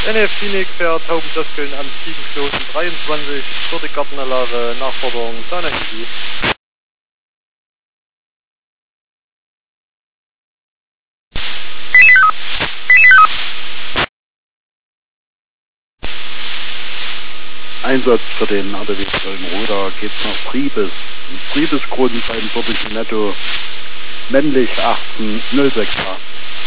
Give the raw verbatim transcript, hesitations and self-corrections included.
N F Phoenix fährt Haubendoskeln am sieben Knoten dreiundzwanzig, vierte Gartenanlage, Nachforderung Sahnehandy. Einsatz für den A D W Köln-Roda geht nach Friebes. Friebesgrund beim Netto, männlich achtzehn null sechs acht.